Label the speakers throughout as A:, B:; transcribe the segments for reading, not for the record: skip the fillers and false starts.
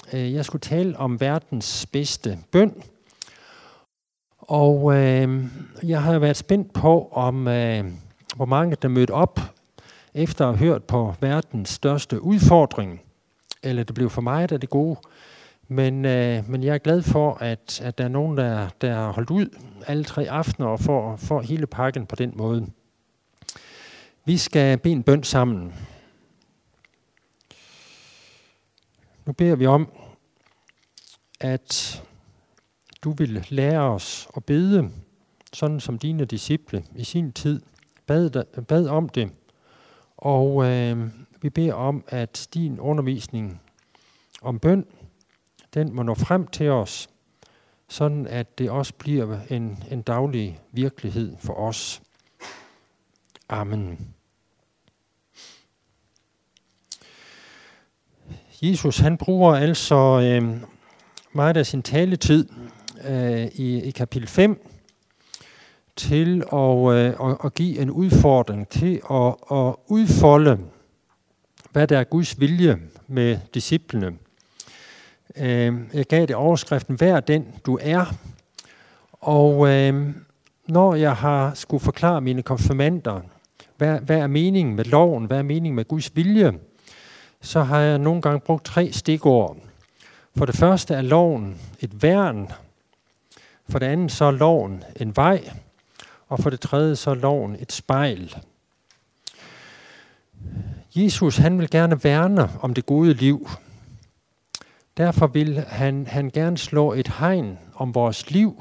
A: Jeg skulle tale om verdens bedste bøn. Og jeg har været spændt på, om hvor mange der mødte op efter at have hørt på verdens største udfordring. Eller det blev for mig, det gode. Men jeg er glad for, at der er nogen, der har holdt ud alle 3 aftener og får hele pakken på den måde. Vi skal bede en bøn sammen. Nu beder vi om, at du vil lære os at bede, sådan som dine disciple i sin tid bad om det. Og vi beder om, at din undervisning om bøn, den må nå frem til os, sådan at det også bliver en daglig virkelighed for os. Amen. Jesus, han bruger altså meget af sin taletid i kapitel 5 til at give en udfordring til at udfolde, hvad der er Guds vilje med disciplene. Jeg gav det overskriften, vær den du er. Og når jeg har skulle forklare mine konfirmander, hvad er meningen med loven, hvad er meningen med Guds vilje, så har jeg nogle gange brugt 3 stikord. For det første er loven et værn, for det andet så er loven en vej, og for det tredje så er loven et spejl. Jesus, han vil gerne værne om det gode liv. Derfor vil han gerne slå et hegn om vores liv,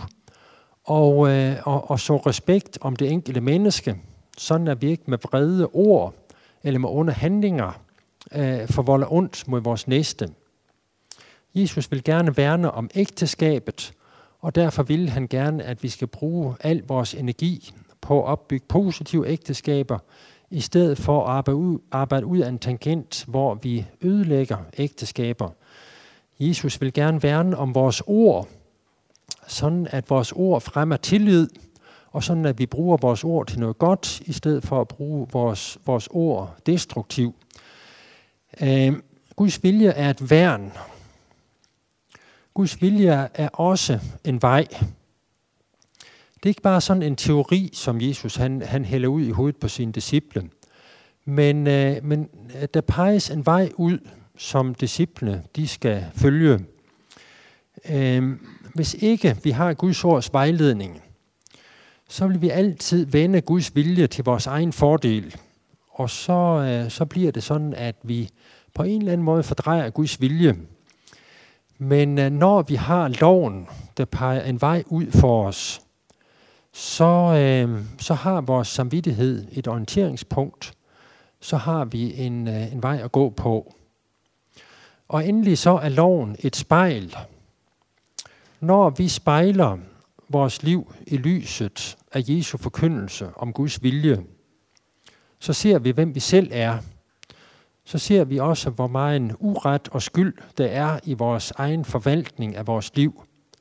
A: og så respekt om det enkelte menneske, sådan at vi ikke med vrede ord eller med onde handlinger forvolder ondt mod vores næste. Jesus vil gerne værne om ægteskabet, og derfor vil han gerne, at vi skal bruge al vores energi på at opbygge positive ægteskaber, i stedet for at arbejde ud af en tangent, hvor vi ødelægger ægteskaber. Jesus vil gerne værne om vores ord, sådan at vores ord fremmer tillid, og sådan at vi bruger vores ord til noget godt, i stedet for at bruge vores ord destruktivt. Guds vilje er et værn. Guds vilje er også en vej. Det er ikke bare sådan en teori, som Jesus han hælder ud i hovedet på sine disciple, men der peges en vej ud, som disciplene de skal følge. Hvis ikke vi har Guds ords vejledning, så vil vi altid vende Guds vilje til vores egen fordel. Og så bliver det sådan, at vi på en eller anden måde fordrejer Guds vilje. Men når vi har loven, der peger en vej ud for os, så har vores samvittighed et orienteringspunkt. Så har vi en vej at gå på. Og endelig så er loven et spejl. Når vi spejler vores liv i lyset af Jesu forkyndelse om Guds vilje, så ser vi, hvem vi selv er. Så ser vi også, hvor meget en uret og skyld der er i vores egen forvaltning af vores liv.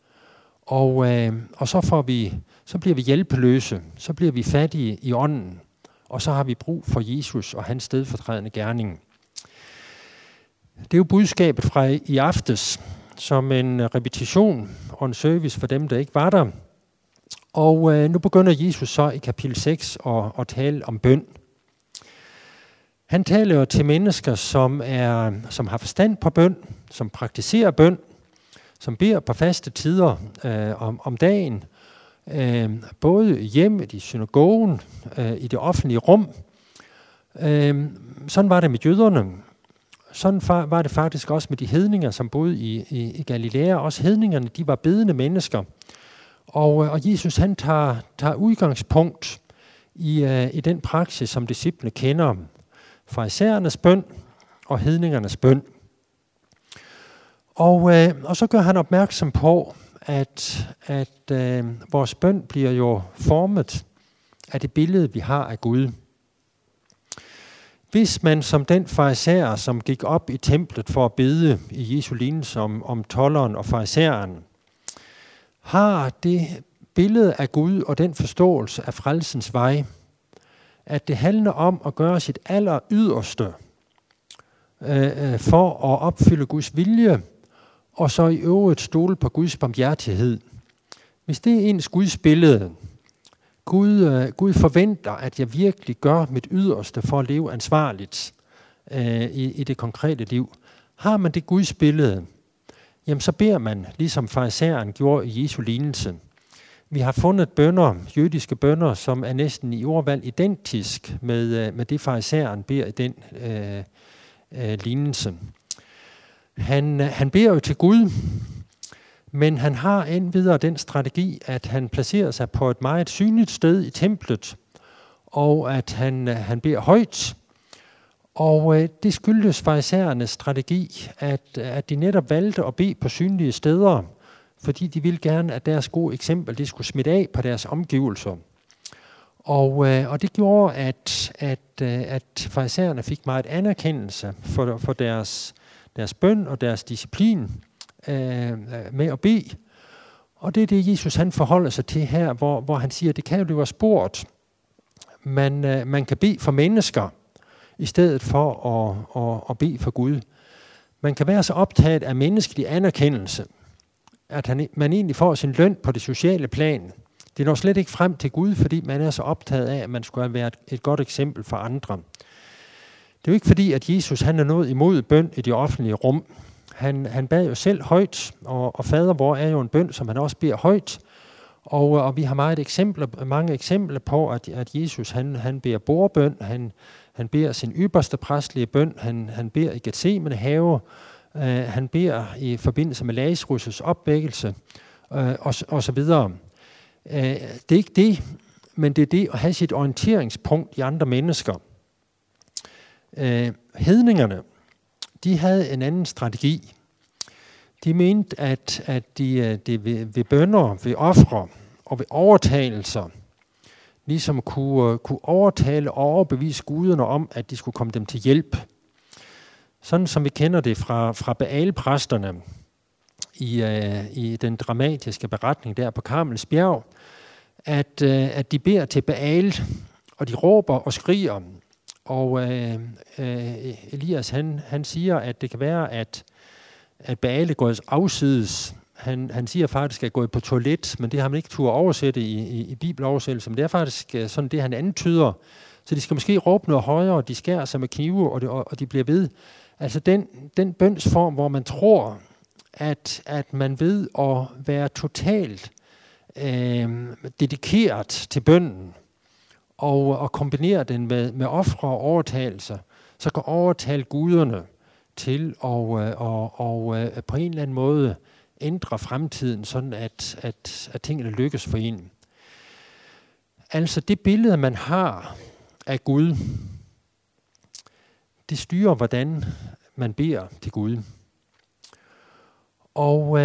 A: Og så bliver vi hjælpeløse, så bliver vi fattige i ånden, og så har vi brug for Jesus og hans stedfortrædende gerning. Det er jo budskabet fra i aftes, som en repetition og en service for dem, der ikke var der. Og nu begynder Jesus så i kapitel 6 at tale om bøn. Han taler jo til mennesker, som har forstand på bøn, som praktiserer bøn, som beder på faste tider om dagen, både hjemme, i synagogen, i det offentlige rum. Sådan var det med jøderne. Sådan var det faktisk også med de hedninger, som boede i Galilea. Også hedningerne, de var bedende mennesker. Og Jesus, han tager udgangspunkt i den praksis, som disciplene kender, farisæernes bøn og hedningernes bøn. Og så gør han opmærksom på, at vores bøn bliver jo formet af det billede, vi har af Gud. Hvis man som den farisæer, som gik op i templet for at bede i Jesu lignelse om tolderen og farisæeren, har det billede af Gud og den forståelse af frelsens vej, at det handler om at gøre sit aller yderste for at opfylde Guds vilje og så i øvrigt stole på Guds barmhjertighed. Hvis det er ens Guds billede, Gud forventer, at jeg virkelig gør mit yderste for at leve ansvarligt i det konkrete liv. Har man det Guds billede, jamen så beder man, ligesom farisæeren gjorde i Jesu lignelse. Vi har fundet bønner, jødiske bønner, som er næsten i ordvalg identisk med det farisæeren beder i den lignelse. Han beder jo til Gud, men han har endvidere den strategi, at han placerer sig på et meget synligt sted i templet, og at han beder højt. Og det skyldes farisæernes strategi, at de netop valgte at bede på synlige steder, fordi de ville gerne, at deres gode eksempel det skulle smitte af på deres omgivelser. Og det gjorde, at farisæerne fik meget anerkendelse for deres bøn og deres disciplin med at bede. Og det er det, Jesus han forholder sig til her, hvor han siger, at det kan jo blive spurgt. Man kan bede for mennesker, i stedet for at bede for Gud. Man kan være så optaget af menneskelig anerkendelse, at man egentlig får sin løn på det sociale plan. Det når slet ikke frem til Gud, fordi man er så optaget af, at man skulle være et godt eksempel for andre. Det er jo ikke fordi, at Jesus han er noget imod bøn i det offentlige rum. Han bad jo selv højt, og fader vor er jo en bøn, som han også beder højt. Og vi har mange eksempler på, at Jesus han beder bordbøn, han beder sin ypperste præstelige bøn, han beder i Getsemane have, han beder i forbindelse med Lazarus' opvækkelse, og så videre. Det er ikke det, men det er det at have sit orienteringspunkt i andre mennesker. Hedningerne, de havde en anden strategi. De mente, at de ved bønner, ved ofre og ved overtagelser, ligesom kunne overtale og overbevise guderne om, at de skulle komme dem til hjælp. Sådan som vi kender det fra Baal-præsterne i den dramatiske beretning der på Karmels bjerg, at de beder til Baal, og de råber og skriger. Og Elias han siger, at det kan være, at Baal er gået afsides. Han siger faktisk, at han er gået på toilet, men det har man ikke turde oversætte i bibeloversættelsen. Men det er faktisk sådan det, han antyder. Så de skal måske råbe noget højere, de skærer sig med knive, og de bliver ved. Altså den bønsform, hvor man tror, at man ved at være totalt dedikeret til bønnen, og kombinere den med ofre og overtagelser, så kan overtale guderne til at på en eller anden måde ændre fremtiden, sådan at tingene lykkes for en. Altså det billede, man har af Gud, det styrer, hvordan man beder til Gud. Og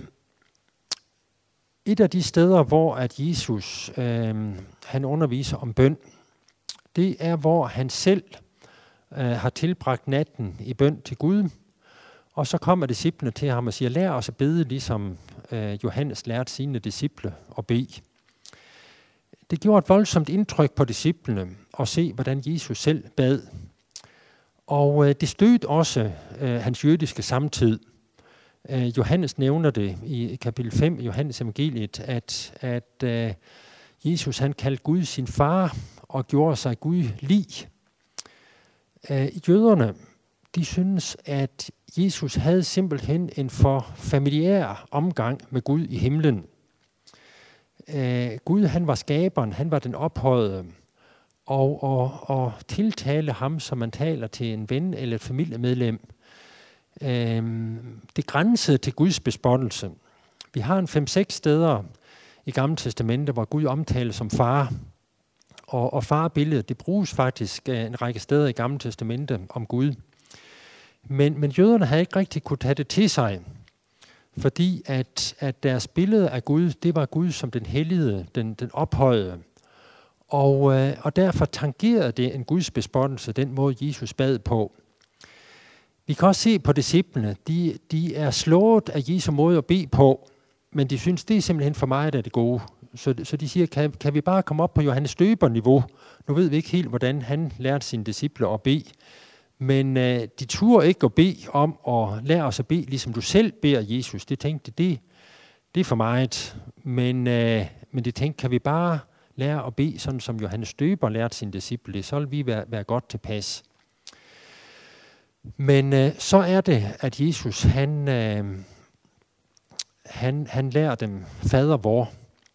A: et af de steder, hvor at Jesus han underviser om bøn, det er, hvor han selv har tilbragt natten i bøn til Gud, og så kommer disciplene til ham og siger, lær os at bede, ligesom Johannes lærte sine disciple at bede. Det gjorde et voldsomt indtryk på disciplene at se, hvordan Jesus selv bad. Og det stødte også hans jødiske samtid. Johannes nævner det i kapitel 5 i Johannes evangeliet, at Jesus han kaldte Gud sin far og gjorde sig Gud lig. Jøderne, de synes, at Jesus havde simpelthen en for familiær omgang med Gud i himlen. Gud han var skaberen, han var den ophøjede, og tiltale ham, som man taler til en ven eller et familiemedlem, det grænsede til Guds bespottelse. Vi har en 5-6 steder i Gamle Testamente, hvor Gud omtales som far, og farbilledet, det bruges faktisk en række steder i Gamle Testamente om Gud. Men jøderne havde ikke rigtig kunne tage det til sig, fordi at deres billede af Gud, det var Gud som den hellige, den ophøjede. Og derfor tangerede det en Guds bespottelse, den måde Jesus bad på. Vi kan også se på disciplene, de er slået af Jesu måde at bede på, men de synes, det er simpelthen for meget af det gode. Så de siger, kan vi bare komme op på Johannes Døber-niveau? Nu ved vi ikke helt, hvordan han lærte sine disciple at bede, Men de turde ikke at bede om at lære os at bede, ligesom du selv beder, Jesus. Det tænkte, det er for meget. Men de tænkte, kan vi bare lære at bede, sådan som Johannes Døber lærte sine disciple, så vil vi være godt tilpas. Men så er det, at Jesus, han lærer dem fader vor.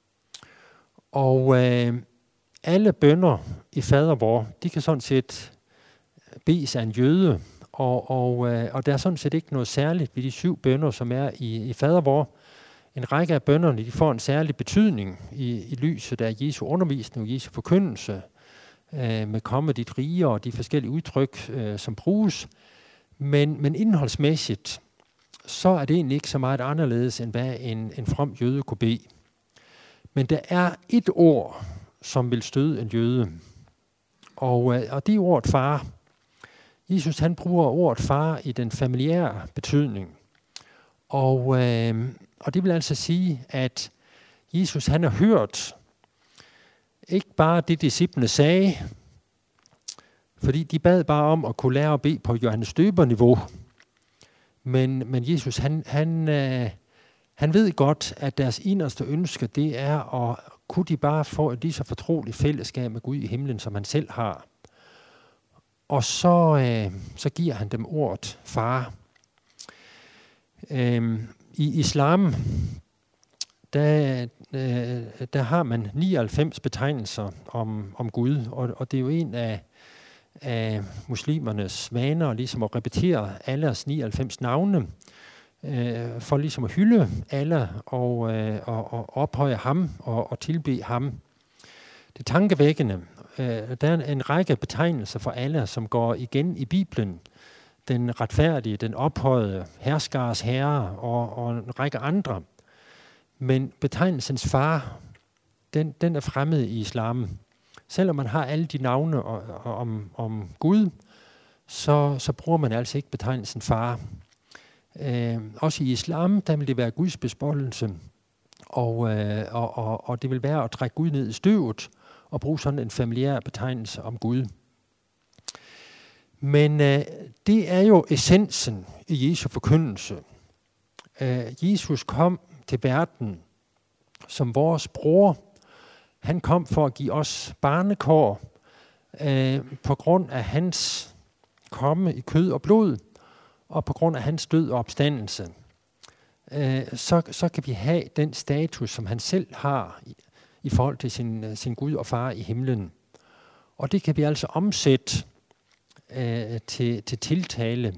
A: Og alle bønner i fader vor, de kan sådan set bedes af en jøde. Og der er sådan set ikke noget særligt ved de 7 bønner, som er i fader vor. En række af bønnerne, de får en særlig betydning i lyset af Jesu undervisning og Jesu forkyndelse, med komme dit rige og de forskellige udtryk, som bruges. Men indholdsmæssigt, så er det egentlig ikke så meget anderledes, end hvad en from jøde kunne bede. Men der er et ord, som vil støde en jøde, og det er ordet far. Jesus, han bruger ordet far i den familiære betydning. Og det vil altså sige, at Jesus, han har hørt ikke bare det, disciplene sagde, fordi de bad bare om at kunne lære at bede på Johannes Døber-niveau. Men Jesus, han ved godt, at deres inderste ønske, det er at kunne de bare få et lige så fortroligt fællesskab med Gud i himlen, som han selv har. Og så giver han dem ordet far. I islam, der har man 99 betegnelser om Gud, og det er jo en af muslimernes vaner, ligesom at repetere Allahs 99 navne, for ligesom at hylde Allah og ophøje ham og tilbede ham. Det er tankevækkende. Der er en række betegnelser for Allah, som går igen i Bibelen. Den retfærdige, den ophøjede, herskers herre og en række andre. Men betegnelsens far, den er fremmed i islam. Selvom man har alle de navne om Gud, så bruger man altså ikke betegnelsen far. Også i islam, der vil det være Guds bespottelse, og det vil være at trække Gud ned i støvet og bruge sådan en familiær betegnelse om Gud. Men det er jo essensen i Jesu forkyndelse. Jesus kom til verden som vores bror. Han kom for at give os barnekår på grund af hans komme i kød og blod, og på grund af hans død og opstandelse. Så kan vi have den status, som han selv har i forhold til sin Gud og far i himlen. Og det kan vi altså omsætte til tiltale.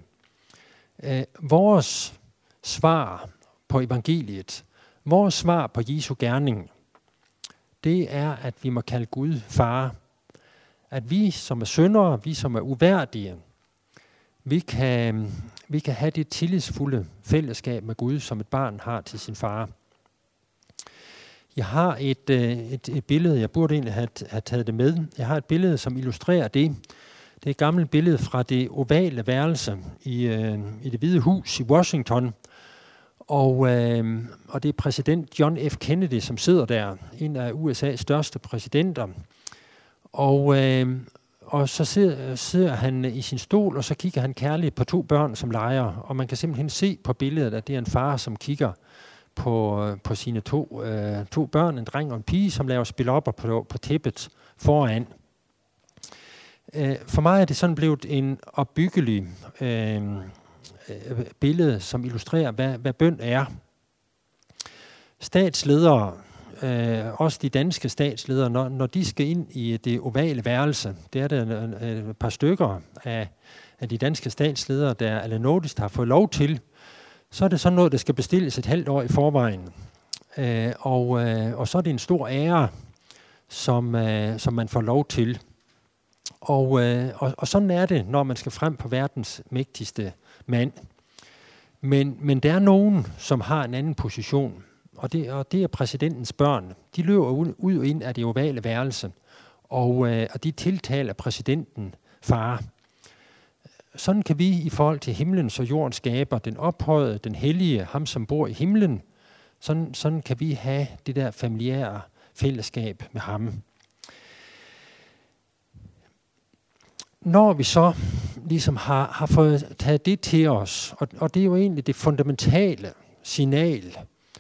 A: Vores svar på evangeliet, vores svar på Jesu gerning, det er, at vi må kalde Gud far. At vi, som er syndere, vi, som er uværdige, vi kan have det tillidsfulde fællesskab med Gud, som et barn har til sin far. Jeg har et billede, jeg burde egentlig have taget det med. Jeg har et billede, som illustrerer det. Det er et gammelt billede fra det ovale værelse i Det Hvide Hus i Washington. Og det er præsident John F. Kennedy, som sidder der, en af USA's største præsidenter. Og så sidder han i sin stol, og så kigger han kærligt på 2 børn, som leger. Og man kan simpelthen se på billedet, at det er en far, som kigger på sine to børn, en dreng og en pige, som laver spilopper på tæppet foran. For mig er det sådan blevet en opbyggelig billede, som illustrerer, hvad bøn er. Statsledere, også de danske statsledere, når de skal ind i det ovale værelse, det er der et par stykker af de danske statsledere, der allernådigst har fået lov til, så er det sådan noget, der skal bestilles et halvt år i forvejen. Og så er det en stor ære, som man får lov til. Og sådan er det, når man skal frem på verdens mægtigste mand. Men der er nogen, som har en anden position, og det er præsidentens børn. De løber ud og ind af det ovale værelse, og de tiltaler præsidenten far. Sådan kan vi i forhold til himlens og jordens skaber, den ophøjede, den hellige, ham som bor i himlen, sådan kan vi have det der familiære fællesskab med ham. Når vi så ligesom har fået taget det til os. Og det er jo egentlig det fundamentale signal,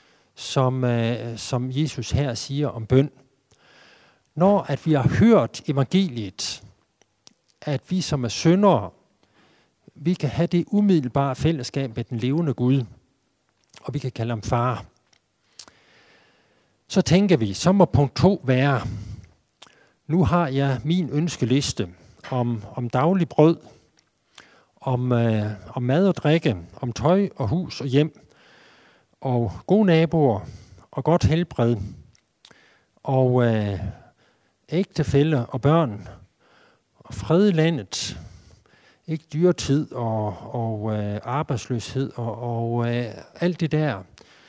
A: som Jesus her siger om bøn. Når at vi har hørt evangeliet, at vi som er syndere, vi kan have det umiddelbare fællesskab med den levende Gud, og vi kan kalde ham far. Så tænker vi, så må punkt 2 være, nu har jeg min ønskeliste om daglig brød, om mad og drikke, om tøj og hus og hjem, og gode naboer og godt helbred, og ægtefæller og børn, og fred i landet, ikke dyretid og arbejdsløshed og alt det der.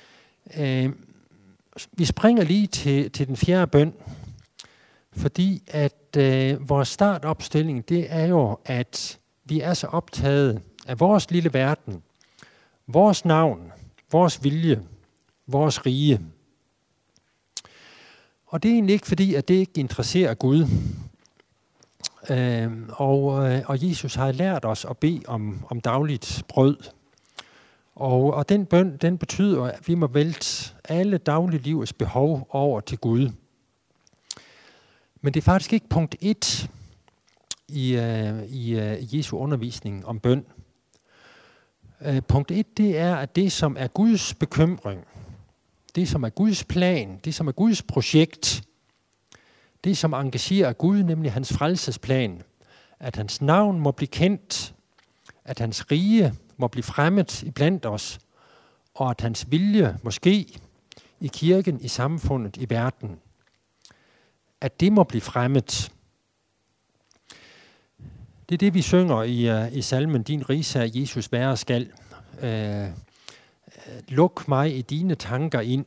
A: Vi springer lige til den 4. bøn, fordi at vores startopstilling, det er jo, at vi er så optaget af vores lille verden, vores navn, vores vilje, vores rige. Og det er egentlig ikke fordi, at det ikke interesserer Gud. Og Jesus har lært os at bede om dagligt brød. Og den bøn, den betyder, at vi må vælte alle dagliglivets behov over til Gud. Men det er faktisk ikke punkt 1 i Jesu undervisning om bøn. Punkt 1, det er, at det, som er Guds bekymring, det, som er Guds plan, det, som er Guds projekt, det, som engagerer Gud, nemlig hans frelsesplan, at hans navn må blive kendt, at hans rige må blive fremmet iblandt os, og at hans vilje må ske i kirken, i samfundet, i verden. At det må blive fremmet. Det er det, vi synger i salmen, din rigsherre Jesus være skal. Luk mig i dine tanker ind.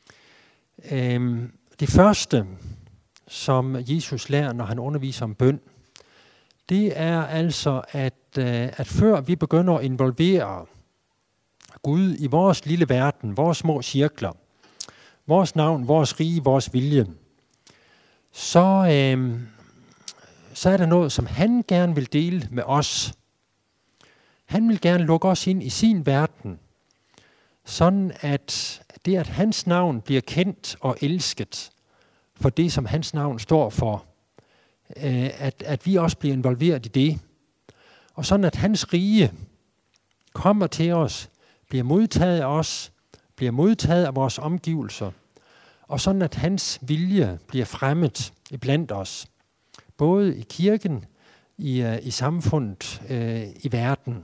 A: Det første, som Jesus lærer, når han underviser om bøn, det er altså, at før vi begynder at involvere Gud i vores lille verden, vores små cirkler, vores navn, vores rige, vores vilje, så er der noget, som han gerne vil dele med os. Han vil gerne lukke os ind i sin verden, sådan at det, at hans navn bliver kendt og elsket for det, som hans navn står for, at vi også bliver involveret i det. Og sådan, at hans rige kommer til os, bliver modtaget af os, bliver modtaget af vores omgivelser, og sådan, at hans vilje bliver fremmet iblandt os, både i kirken, i samfundet, i verden.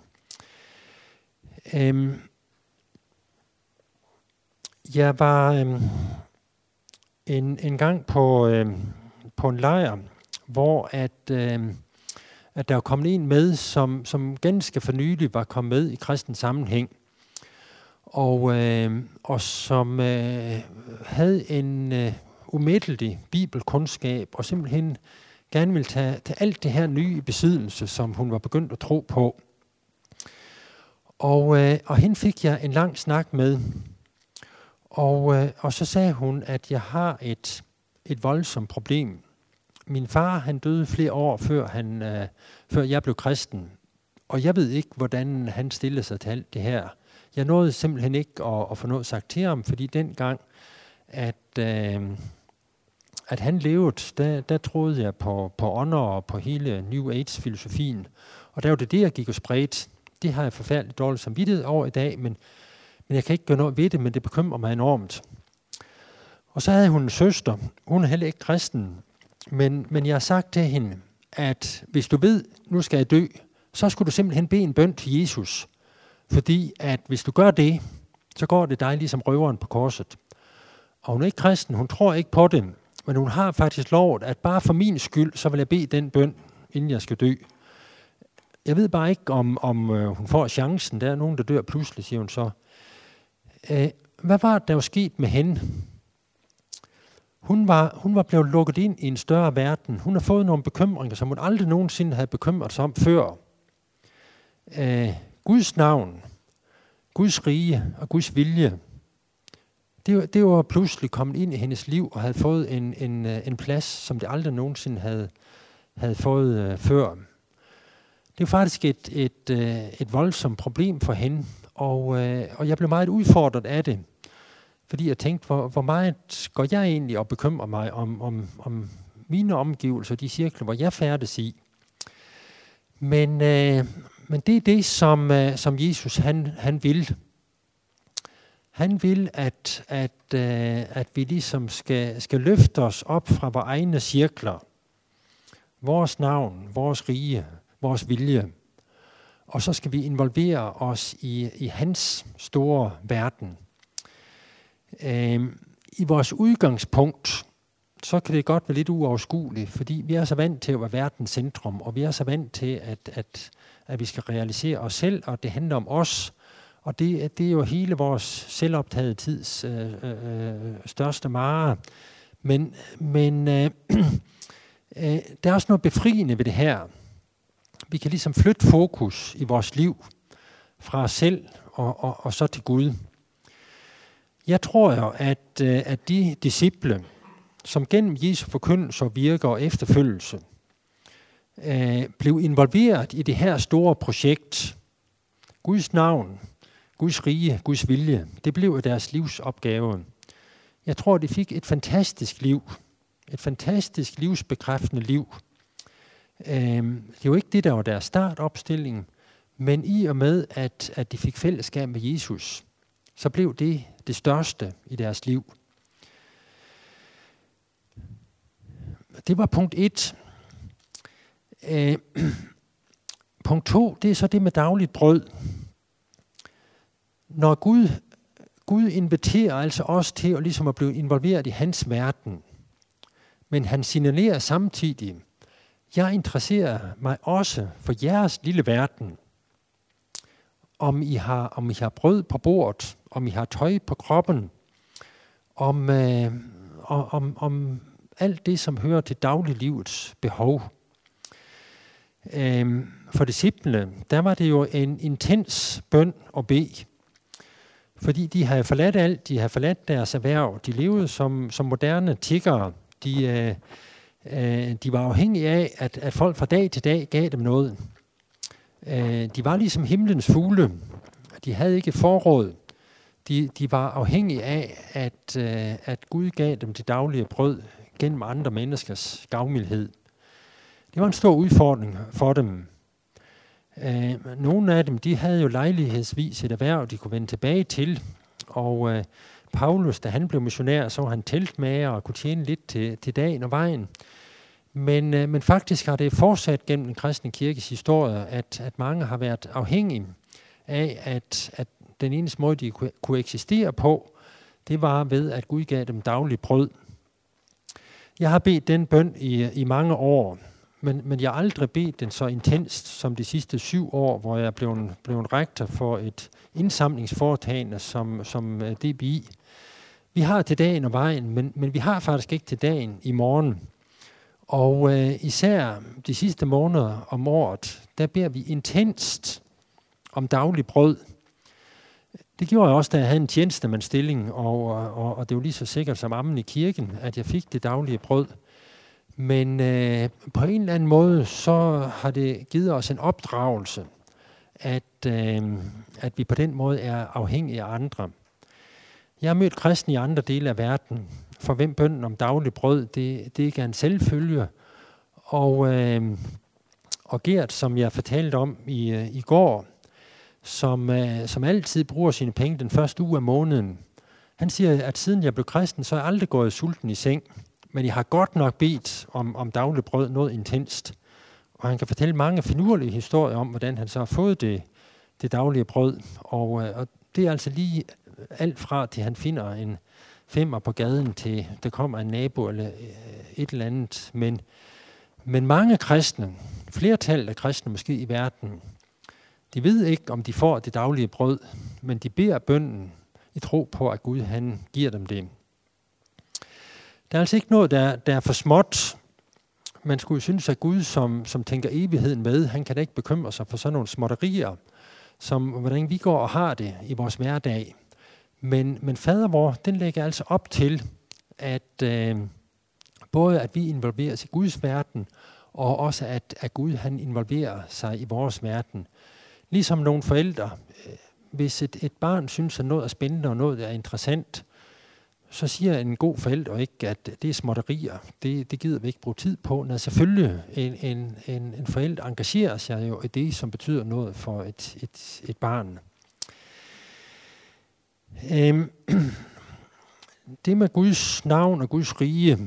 A: Jeg var en gang på en lejr, hvor at der var kommet en med, som ganske for nylig var kommet med i kristen sammenhæng, og som havde en umættelig bibelkundskab, og simpelthen gerne ville tage alt det her nye i besiddelse, som hun var begyndt at tro på. Og hende fik jeg en lang snak med, og så sagde hun, at jeg har et voldsomt problem. Min far, han døde flere år før jeg blev kristen, og jeg ved ikke, hvordan han stillede sig til alt det her. Jeg nåede simpelthen ikke at få noget sagt til ham, fordi dengang, at han levede, der troede jeg på ånder og på hele New Age-filosofien. Og der var det, jeg gik og spredte. Det har jeg forfærdeligt dårligt samvittighed over i dag, men jeg kan ikke gøre noget ved det, men det bekymrer mig enormt. Og så havde hun en søster. Hun er heller ikke kristen, men jeg har sagt til hende, at hvis du ved, nu skal jeg dø, så skulle du simpelthen bede en bøn til Jesus. Fordi at hvis du gør det, så går det dig ligesom røveren på korset. Og hun er ikke kristen, hun tror ikke på det, men hun har faktisk lovet, at bare for min skyld, så vil jeg bede den bøn, inden jeg skal dø. Jeg ved bare ikke, om hun får chancen. Der er nogen, der dør pludselig, siger hun så. Hvad var der jo sket med hende? Hun var blevet lukket ind i en større verden. Hun har fået nogle bekymringer, som hun aldrig nogensinde havde bekymret sig om før. Guds navn, Guds rige og Guds vilje, det var pludselig kommet ind i hendes liv og havde fået en plads, som det aldrig nogensinde havde fået før. Det er faktisk et voldsomt problem for hende, og jeg blev meget udfordret af det, fordi jeg tænkte, hvor meget går jeg egentlig og bekymrer mig om mine omgivelser, de cirkler, hvor jeg færdes i. Men det er det, som Jesus han vil. Han vil, at vi ligesom skal løfte os op fra vores egne cirkler. Vores navn, vores rige, vores vilje. Og så skal vi involvere os i hans store verden. I vores udgangspunkt, så kan det godt være lidt uoverskueligt, fordi vi er så vant til at være verdens centrum, og vi er så vant til, at vi skal realisere os selv, og det handler om os. Og det er jo hele vores selvoptagede tids største mare. Men der er også noget befriende ved det her. Vi kan ligesom flytte fokus i vores liv fra os selv og så til Gud. Jeg tror jo, at de disciple, som gennem Jesu forkyndelse og virke og efterfølgelse, blev involveret i det her store projekt, Guds navn, Guds rige, Guds vilje, det blev deres livsopgave. Jeg tror, de fik et fantastisk liv. Et fantastisk livsbekræftende liv. Det er jo ikke det, der var deres startopstilling, men i og med, at de fik fællesskab med Jesus, så blev det største i deres liv. Det var punkt 1. Punkt 2, det er så det med dagligt brød. Når Gud inviterer altså os til at, ligesom at blive involveret i hans verden, men han signalerer samtidig, jeg interesserer mig også for jeres lille verden. Om I har brød på bordet, om I har tøj på kroppen, om alt det, som hører til dagliglivets behov. For disciplene, der var det jo en intens bøn og bede. Fordi de havde forladt alt, de havde forladt deres erhverv, de levede som moderne tiggere. De var afhængige af, at folk fra dag til dag gav dem noget. De var ligesom himlens fugle. De havde ikke forråd. De var afhængige af, at Gud gav dem det daglige brød gennem andre menneskers gavmildhed. Det var en stor udfordring for dem. Nogle af dem, de havde jo lejlighedsvis et erhverv, de kunne vende tilbage til. Og Paulus, da han blev missionær, så var han teltmager og kunne tjene lidt til dagen og vejen. Men faktisk har det fortsat gennem den kristne kirkes historie, at mange har været afhængige af, at den eneste måde, de kunne eksistere på, det var ved, at Gud gav dem daglig brød. Jeg har bedt den bøn i mange år, men jeg har aldrig bedt den så intenst som de sidste 7 år, hvor jeg blev rektor for et indsamlingsforetagende som DBI. Vi har til dagen og vejen, men vi har faktisk ikke til dagen i morgen. Og især de sidste måneder om året, der beder vi intenst om daglig brød. Det gjorde jeg også, da jeg havde en tjenestemandsstilling, og det var lige så sikkert som ammen i kirken, at jeg fik det daglige brød. Men på en eller anden måde, så har det givet os en opdragelse, at vi på den måde er afhængige af andre. Jeg har mødt kristne i andre dele af verden, for hvem bønnen om daglig brød, det ikke er en selvfølge. Og Gert, som jeg fortalte om i går, som altid bruger sine penge den første uge af måneden, han siger, at siden jeg blev kristen, så er jeg aldrig gået sulten i seng. Men jeg har godt nok bedt om daglig brød noget intenst. Og han kan fortælle mange finurlige historier om, hvordan han så har fået det daglige brød. Og det er altså lige alt fra, til han finder en 5'er på gaden, til der kommer en nabo eller et eller andet. Men mange kristne, flertallet af kristne måske i verden, de ved ikke, om de får det daglige brød, men de beder bønnen i tro på, at Gud han giver dem det. Der er altså ikke noget, der er for småt. Man skulle synes, at Gud, som tænker evigheden med, han kan da ikke bekymre sig for sådan nogle småtterier, som hvordan vi går og har det i vores hverdag. Men fader vor, den lægger altså op til, at både at vi involveres i Guds verden, og også at Gud han involverer sig i vores verden. Ligesom nogle forældre, hvis et barn synes, at noget er spændende og noget er interessant, så siger en god forælder ikke, at det er småtterier. Det gider vi ikke bruge tid på. Når selvfølgelig en forælder engagerer sig jo i det, som betyder noget for et barn. Det med Guds navn og Guds rige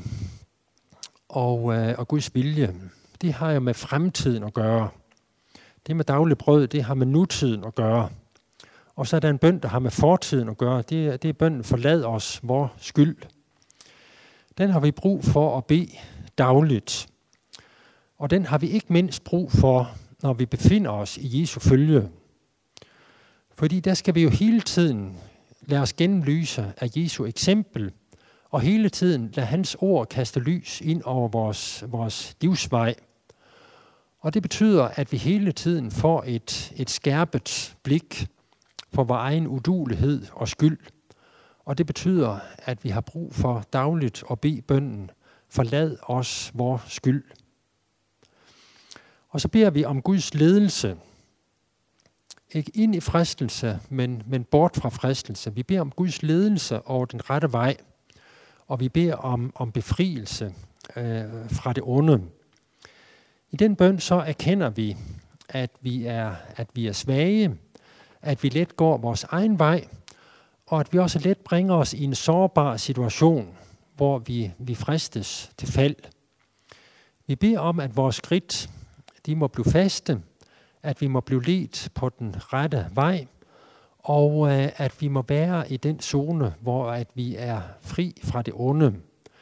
A: og Guds vilje, det har jo med fremtiden at gøre. Det med daglig brød, det har med nutiden at gøre. Og så er der en bøn, der har med fortiden at gøre. Det er bønnen, forlad os vor skyld. Den har vi brug for at bede dagligt. Og den har vi ikke mindst brug for, når vi befinder os i Jesu følge. Fordi der skal vi jo hele tiden lade os gennemlyse af Jesu eksempel, og hele tiden lade hans ord kaste lys ind over vores livsvej. Og det betyder, at vi hele tiden får et skærpet blik for vores egen uduelighed og skyld. Og det betyder, at vi har brug for dagligt at bede bønnen, forlad os vor skyld. Og så beder vi om Guds ledelse. Ikke ind i fristelse, men bort fra fristelse. Vi beder om Guds ledelse over den rette vej, og vi beder om befrielse fra det onde. I den bøn så erkender vi, at vi er svage, at vi let går vores egen vej, og at vi også let bringer os i en sårbar situation, hvor vi fristes til fald. Vi beder om, at vores skridt, de må blive faste, at vi må blive ledt på den rette vej, og at vi må være i den zone, hvor at vi er fri fra det onde.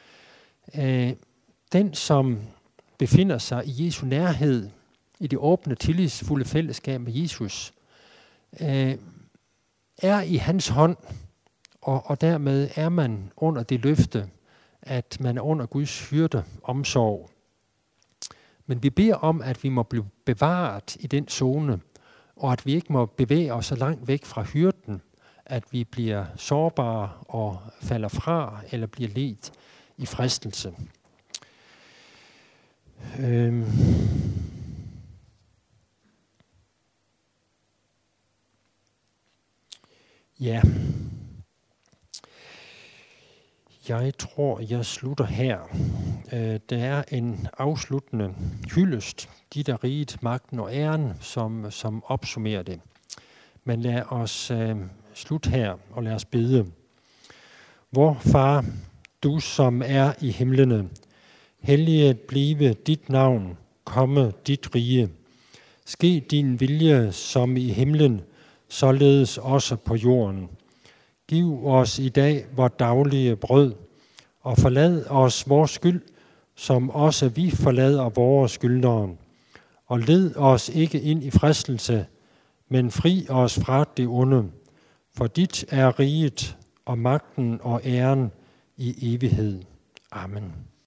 A: Den, som befinder sig i Jesu nærhed, i det åbne, tillidsfulde fællesskab med Jesus, er i hans hånd, og dermed er man under det løfte, at man er under Guds hyrde omsorg. Men vi beder om, at vi må blive bevaret i den zone, og at vi ikke må bevæge os så langt væk fra hyrden, at vi bliver sårbare og falder fra, eller bliver ledt i fristelse. Ja, jeg tror, jeg slutter her. Der er en afsluttende hyldest, de der riget, magten og æren, som opsummerer det. Men lad os slutte her, og lad os bede. Vor Far, du som er i himlene, helliget blive dit navn, komme dit rige. Ske din vilje som i himlen, således også på jorden. Giv os i dag vor daglige brød, og forlad os vores skyld, som også vi forlader vores skyldnere. Og led os ikke ind i fristelse, men fri os fra det onde. For dit er riget og magten og æren i evighed. Amen.